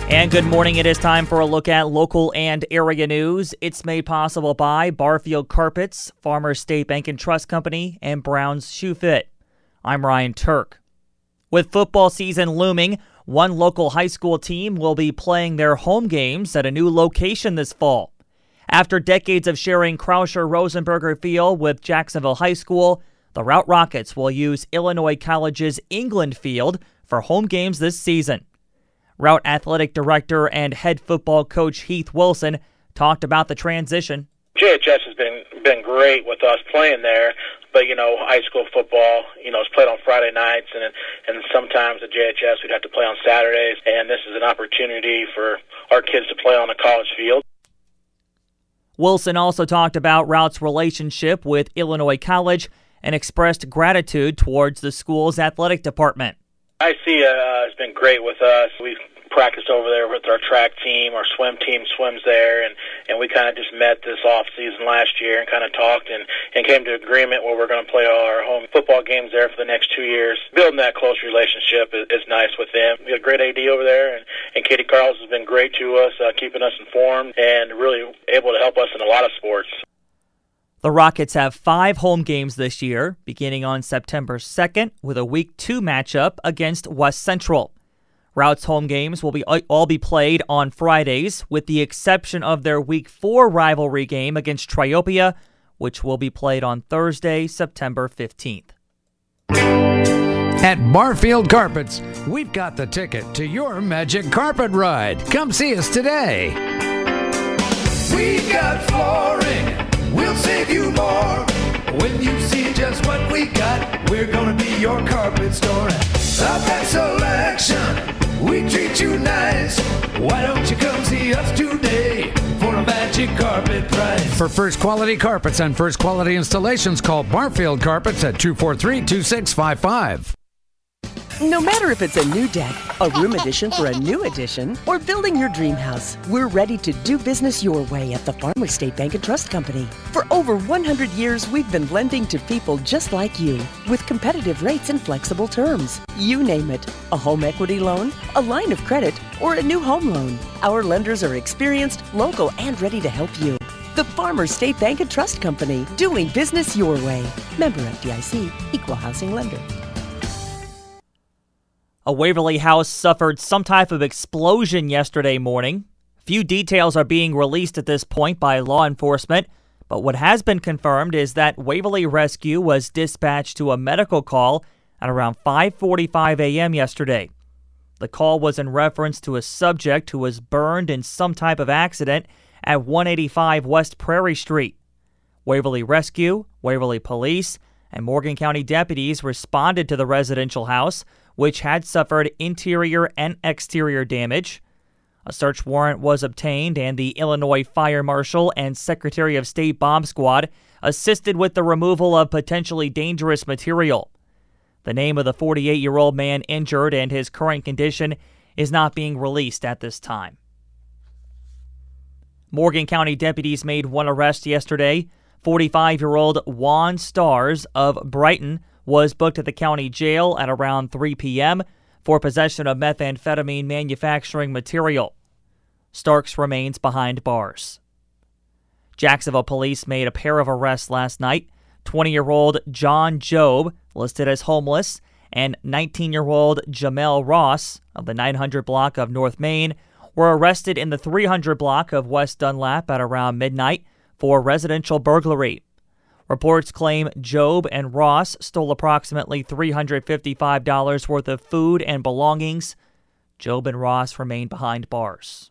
And good morning. It is time for a look at local and area news. It's made possible by Barfield Carpets, Farmers State Bank and Trust Company, and Brown's Shoe Fit. I'm Ryan Turk. With football season looming, one local high school team will be playing their home games at a new location this fall. After decades of sharing Krauscher-Rosenberger Field with Jacksonville High School, the Routt Rockets will use Illinois College's England Field for home games this season. Routt Athletic Director and head football coach Heath Wilson talked about the transition. JHS has been great with us playing there, but high school football, is played on Friday nights, and sometimes at JHS we'd have to play on Saturdays, and this is an opportunity for our kids to play on a college field. Wilson also talked about Routt's relationship with Illinois College and expressed gratitude towards the school's athletic department. IC has been great with us. We've practiced over there with our track team. Our swim team swims there, and we kind of just met this off season last year and kind of talked and came to agreement where we're going to play all our home football games there for the next 2 years. Building that close relationship is nice with them. We got a great AD over there, and Katie Carls has been great to us, keeping us informed and really able to help us in a lot of sports. The Rockets have 5 home games this year, beginning on September 2nd with a Week 2 matchup against West Central. Rout's home games will all be played on Fridays, with the exception of their Week 4 rivalry game against Triopia, which will be played on Thursday, September 15th. At Barfield Carpets, we've got the ticket to your magic carpet ride. Come see us today. We got flooring. We'll save you more. When you see just what we got, we're gonna be your carpet store. Top that selection, we treat you nice. Why don't you come see us today for a magic carpet price? For first quality carpets and first quality installations, call Barfield Carpets at 243-2655. No matter if it's a new deck, a room addition for a new addition, or building your dream house, we're ready to do business your way at the Farmers State Bank and Trust Company. For over 100 years, we've been lending to people just like you with competitive rates and flexible terms. You name it, a home equity loan, a line of credit, or a new home loan. Our lenders are experienced, local, and ready to help you. The Farmers State Bank and Trust Company, doing business your way. Member FDIC, Equal Housing Lender. A Waverly house suffered some type of explosion yesterday morning. Few details are being released at this point by law enforcement, but what has been confirmed is that Waverly Rescue was dispatched to a medical call at around 5:45 a.m. yesterday. The call was in reference to a subject who was burned in some type of accident at 185 West Prairie Street. Waverly Rescue, Waverly Police, and Morgan County deputies responded to the residential house, which had suffered interior and exterior damage. A search warrant was obtained, and the Illinois Fire Marshal and Secretary of State Bomb Squad assisted with the removal of potentially dangerous material. The name of the 48-year-old man injured and his current condition is not being released at this time. Morgan County deputies made one arrest yesterday. 45-year-old Juan Stars of Brighton was booked at the county jail at around 3 p.m. for possession of methamphetamine manufacturing material. Starks remains behind bars. Jacksonville police made a pair of arrests last night. 20-year-old John Job, listed as homeless, and 19-year-old Jamel Ross of the 900 block of North Main were arrested in the 300 block of West Dunlap at around midnight for residential burglary. Reports claim Job and Ross stole approximately $355 worth of food and belongings. Job and Ross remain behind bars.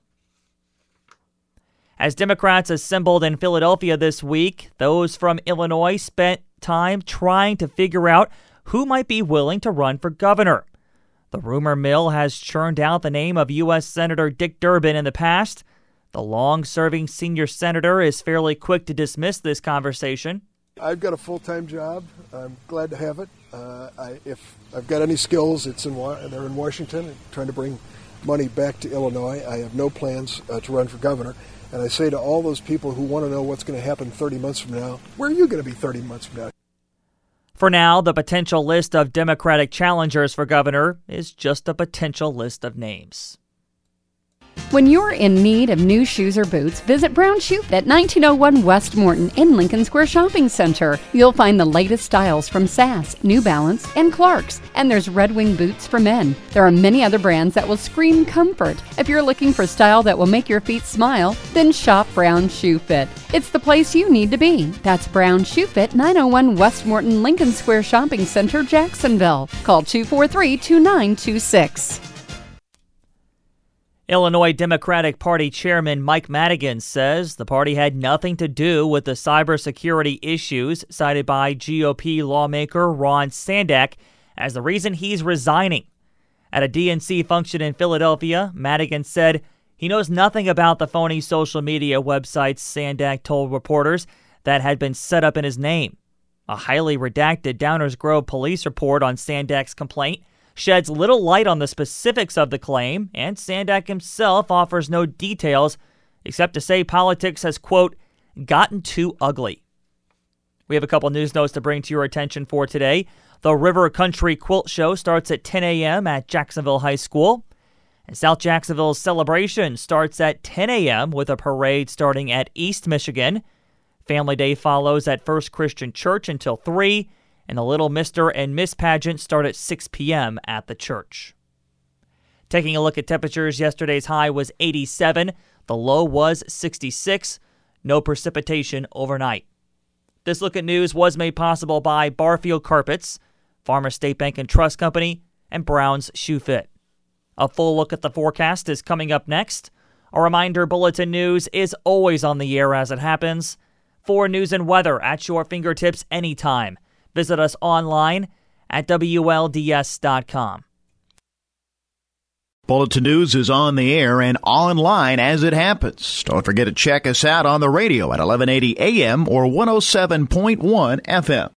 As Democrats assembled in Philadelphia this week, those from Illinois spent time trying to figure out who might be willing to run for governor. The rumor mill has churned out the name of U.S. Senator Dick Durbin in the past. The long-serving senior senator is fairly quick to dismiss this conversation. I've got a full-time job. I'm glad to have it. If I've got any skills, they're in Washington, and trying to bring money back to Illinois. I have no plans to run for governor. And I say to all those people who want to know what's going to happen 30 months from now, where are you going to be 30 months from now? For now, the potential list of Democratic challengers for governor is just a potential list of names. When you're in need of new shoes or boots, visit Brown Shoe Fit, 1901 West Morton in Lincoln Square Shopping Center. You'll find the latest styles from Sass, New Balance, and Clark's. And there's Red Wing boots for men. There are many other brands that will scream comfort. If you're looking for style that will make your feet smile, then shop Brown Shoe Fit. It's the place you need to be. That's Brown Shoe Fit, 901 West Morton, Lincoln Square Shopping Center, Jacksonville. Call 243-2926. Illinois Democratic Party Chairman Mike Madigan says the party had nothing to do with the cybersecurity issues cited by GOP lawmaker Ron Sandak as the reason he's resigning. At a DNC function in Philadelphia, Madigan said he knows nothing about the phony social media websites Sandak told reporters that had been set up in his name. A highly redacted Downers Grove police report on Sandak's complaint sheds little light on the specifics of the claim, and Sandak himself offers no details except to say politics has, quote, gotten too ugly. We have a couple news notes to bring to your attention for today. The River Country Quilt Show starts at 10 a.m. at Jacksonville High School. And South Jacksonville's celebration starts at 10 a.m. with a parade starting at East Michigan. Family Day follows at First Christian Church until 3, and the Little Mr. and Miss pageant start at 6 p.m. at the church. Taking a look at temperatures, yesterday's high was 87. The low was 66. No precipitation overnight. This look at news was made possible by Barfield Carpets, Farmers State Bank and Trust Company, and Brown's Shoe Fit. A full look at the forecast is coming up next. A reminder, Bulletin News is always on the air as it happens. For news and weather at your fingertips anytime. Visit us online at WLDS.com. Bulletin News is on the air and online as it happens. Don't forget to check us out on the radio at 1180 AM or 107.1 FM.